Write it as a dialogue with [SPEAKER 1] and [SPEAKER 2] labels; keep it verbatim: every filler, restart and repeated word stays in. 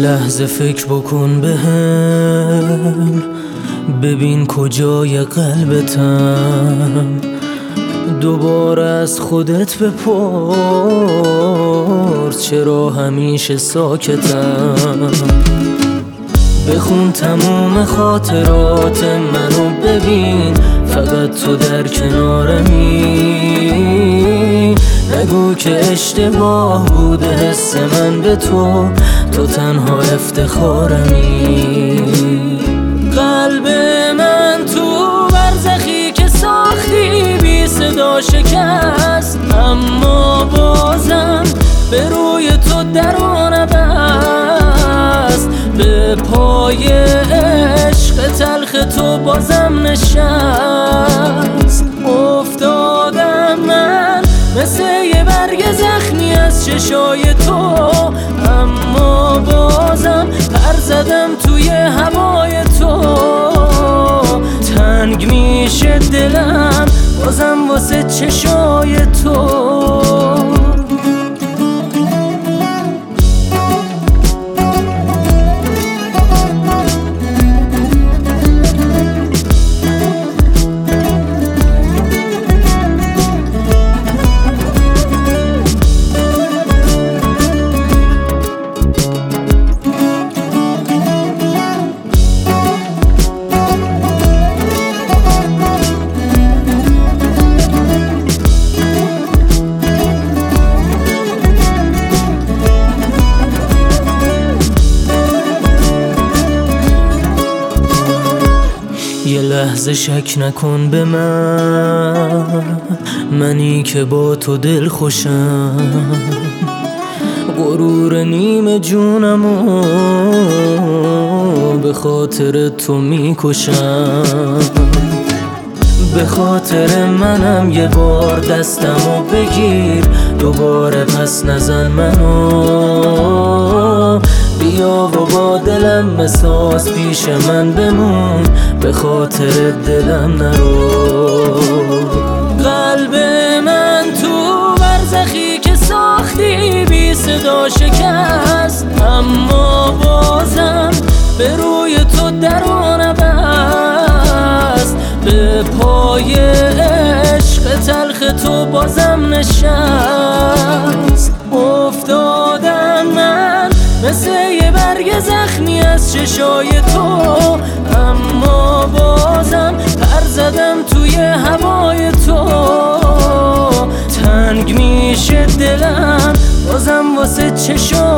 [SPEAKER 1] لحظه فکر بکن بهم، ببین کجای قلبتم. دوباره از خودت بپرس چرا همیشه ساکتم. بخون تموم خاطرات منو ببین، فقط تو در کنارمی. نگو که اشتباه بوده حس من به تو، تو تنها افتخارمی. قلب من تو برزخی که ساختی بی صدا شکست، اما بازم به روی تو درانه بست. به پای عشق تلخ تو بازم نشست. افتادم من مثل یه برگ زخمی از چشای تو، اما بازم پر زدم توی هوای تو. تنگ میشه دلم بازم واسه چشای تو. یه لحظه شک نکن به من، منی که با تو دل خوشم. غرور نیمه جونمو به خاطر تو میکشم. به خاطر منم یه بار دستمو بگیر، دوباره پس نزن منو. بیا و با دلم بساز پیش من بمون، به خاطر دلم نرو. قلب من تو برزخی که ساختی بی صدا شکست، اما بازم به روی تو درانه بست. به پای عشق تلخ تو بازم نشست. افتادم من مثل یه برگ زخمی از چشای تو، اما بازم پر زدم توی هوای تو. تنگ میشه دلم بازم واسه چشای